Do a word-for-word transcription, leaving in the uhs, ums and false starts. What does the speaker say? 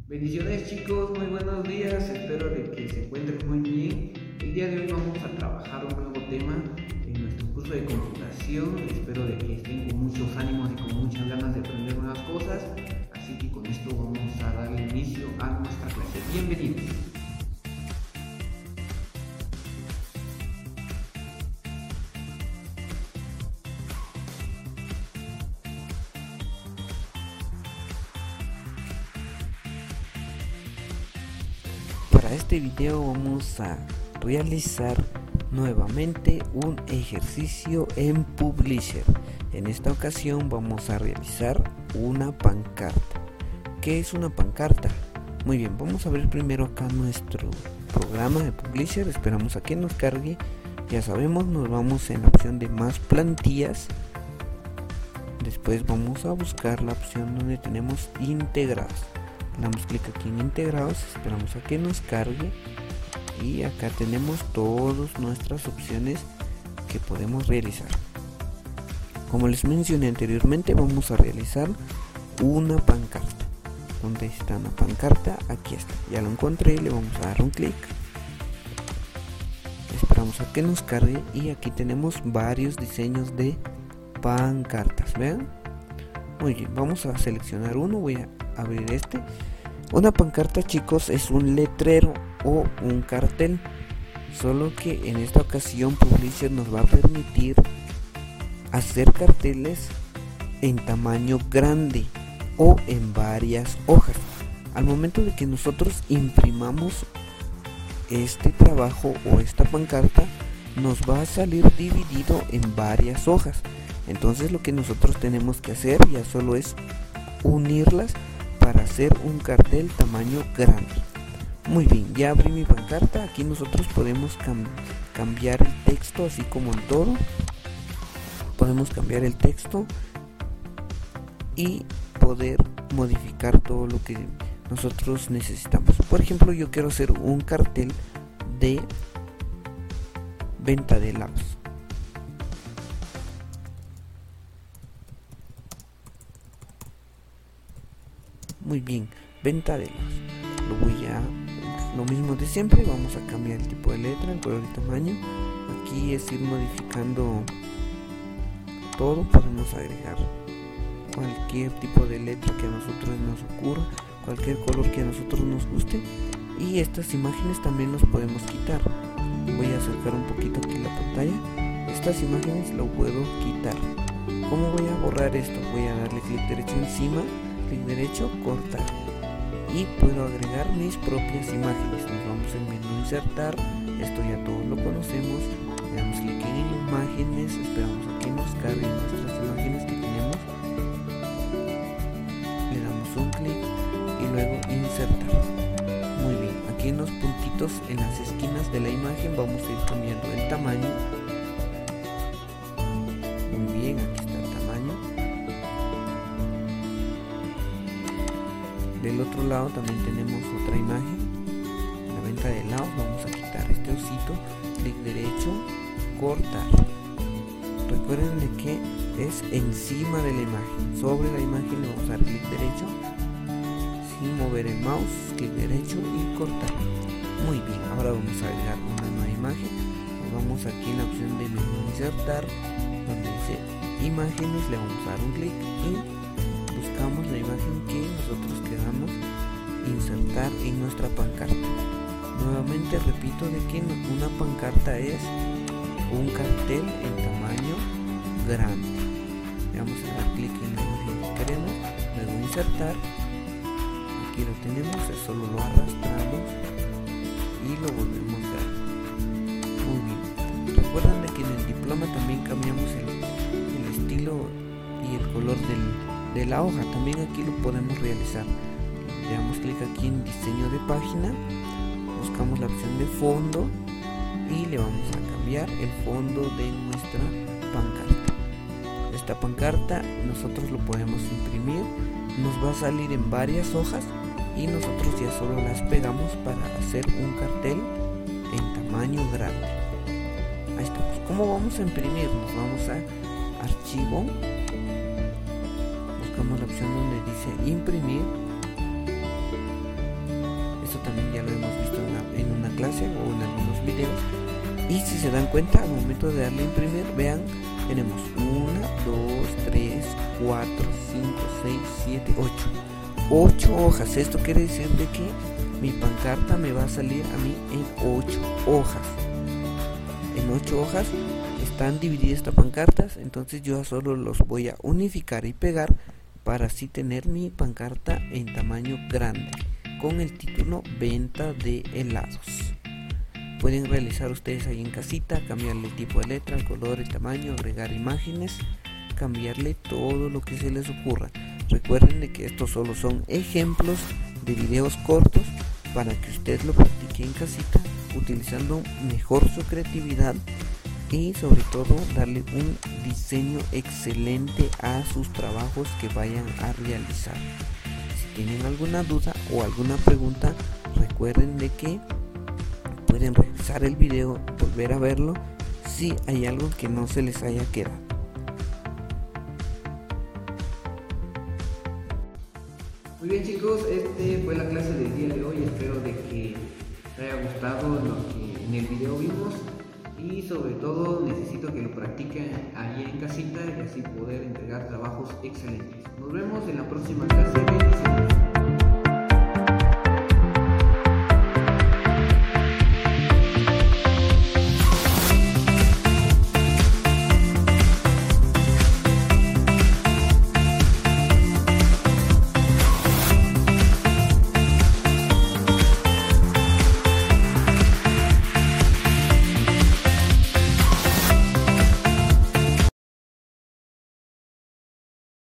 Bendiciones chicos, muy buenos días, espero de que se encuentren muy bien. El día de hoy vamos a trabajar un nuevo tema en nuestro curso de computación. Espero de que estén con muchos ánimos y con muchas ganas de aprender nuevas cosas. Así que con esto vamos a darle inicio a nuestra clase. Bienvenidos. Para este video vamos a realizar nuevamente un ejercicio en Publisher. En esta ocasión vamos a realizar una pancarta. ¿Qué es una pancarta? Muy bien, vamos a ver primero acá nuestro programa de Publisher. Esperamos a que nos cargue. Ya sabemos, nos vamos en la opción de más plantillas. Después vamos a buscar la opción donde tenemos integrados. Damos clic aquí en integrados, esperamos a que nos cargue y acá tenemos todas nuestras opciones que podemos realizar. Como les mencioné anteriormente, vamos a realizar una pancarta. ¿Dónde está una pancarta? Aquí está, ya lo encontré, le vamos a dar un clic. Esperamos a que nos cargue y aquí tenemos varios diseños de pancartas, vean. Muy bien, vamos a seleccionar uno, voy a abrir este. Una pancarta, chicos, es un letrero o un cartel, solo que en esta ocasión Publisher nos va a permitir hacer carteles en tamaño grande o en varias hojas. Al momento de que nosotros imprimamos este trabajo o esta pancarta, nos va a salir dividido en varias hojas. Entonces lo que nosotros tenemos que hacer ya solo es unirlas para hacer un cartel tamaño grande. Muy bien, ya abrí mi pancarta. Aquí nosotros podemos cam cambiar el texto, así como en todo. Podemos cambiar el texto y poder modificar todo lo que nosotros necesitamos. Por ejemplo, yo quiero hacer un cartel de venta de helados. Muy bien, venta de helados. Lo voy a lo mismo de siempre. Vamos a cambiar el tipo de letra, el color y tamaño. Aquí es ir modificando todo. Podemos agregar cualquier tipo de letra que a nosotros nos ocurra, cualquier color que a nosotros nos guste. Y estas imágenes también los podemos quitar. Voy a acercar un poquito aquí la pantalla. Estas imágenes lo puedo quitar. ¿Cómo voy a borrar esto? Voy a darle clic derecho encima, clic derecho, cortar, y puedo agregar mis propias imágenes. Nos vamos en menú insertar, esto ya todos lo conocemos, le damos clic en imágenes, esperamos a que nos carguen nuestras imágenes que tenemos, le damos un clic y luego insertar. Muy bien, aquí en los puntitos en las esquinas de la imagen vamos a ir cambiando el tamaño. Muy bien, aquí está el tamaño. Del otro lado también tenemos otra imagen, la venta de helados. Vamos a quitar este osito, clic derecho, cortar. Recuerden de que es encima de la imagen, sobre la imagen le vamos a dar clic derecho, sin mover el mouse, clic derecho y cortar. Muy bien, ahora vamos a agregar una nueva imagen. Nos vamos aquí en la opción de menú insertar, donde dice imágenes, le vamos a dar un clic y buscamos la imagen que nosotros queramos insertar en nuestra pancarta. Nuevamente repito de que una pancarta es un cartel en tamaño grande. Le vamos a dar clic en la imagen que queremos, luego insertar. Aquí lo tenemos, solo lo arrastramos y lo volvemos a dar. Muy bien. Recuerden de que en el diploma también cambiamos el, el estilo y el color del de la hoja. También aquí lo podemos realizar. Le damos clic aquí en diseño de página, buscamos la opción de fondo y le vamos a cambiar el fondo de nuestra pancarta. Esta pancarta nosotros lo podemos imprimir, nos va a salir en varias hojas y nosotros ya solo las pegamos para hacer un cartel en tamaño grande. Ahí estamos. ¿Cómo vamos a imprimir? Nos vamos a archivo, buscamos la opción donde dice imprimir hacen o en algunos videos. Y si se dan cuenta, al momento de darle a imprimir, vean, tenemos una, dos, tres, cuatro, cinco, seis, siete, ocho. ocho hojas. Esto quiere decir de que mi pancarta me va a salir a mí en ocho hojas. En ocho hojas están divididas estas pancartas, entonces yo solo los voy a unificar y pegar para así tener mi pancarta en tamaño grande con el título Venta de helados. Pueden realizar ustedes ahí en casita, cambiarle el tipo de letra, el color, el tamaño, agregar imágenes, cambiarle todo lo que se les ocurra. Recuerden de que estos solo son ejemplos de videos cortos para que usted lo practique en casita, utilizando mejor su creatividad y sobre todo darle un diseño excelente a sus trabajos que vayan a realizar. Si tienen alguna duda o alguna pregunta, recuerden de que pueden revisar el video, volver a verlo si hay algo que no se les haya quedado. Muy bien chicos, este fue la clase del día de hoy. Espero de que les haya gustado lo que en el video vimos y sobre todo necesito que lo practiquen ahí en casita y así poder entregar trabajos excelentes. Nos vemos en la próxima clase. Bendiciones.